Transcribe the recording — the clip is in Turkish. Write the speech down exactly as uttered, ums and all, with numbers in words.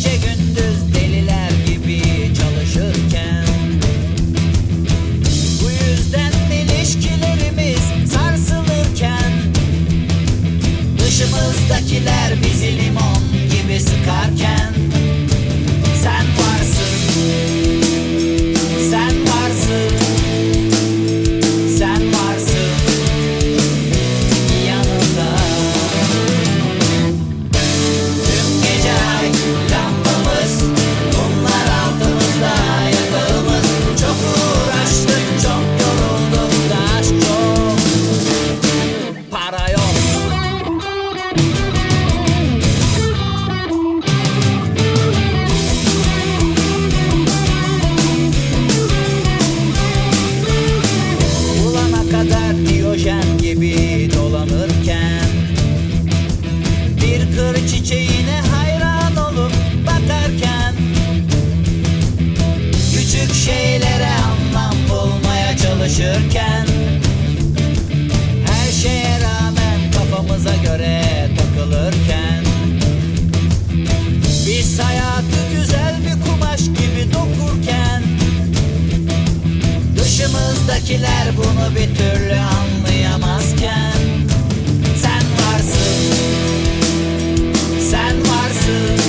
Gece gündüz deliler gibi çalışırken, bu yüzden ilişkilerimiz sarsılırken, dışımızdakiler bizi limon gibi sıkarken, sen varsın, sen varsın, sen varsın yanımda. Tüm gece ay lambamız, bunlar altımızda yatağımız. Çok uğraştık, çok yorulduk da aşk çok, para yok. Bulana kadar Diyojen gibi dolanırken, bir kır çiçeğine hayran olup bakarken, küçük şeylere anlam bulmaya çalışırken, her şeye rağmen kafamıza göre takılırken, biz hayatı güzel bir kumaş gibi dokurken, dışımızdakiler bunu bir türlü anlayamazken, sen varsın, sen varsın.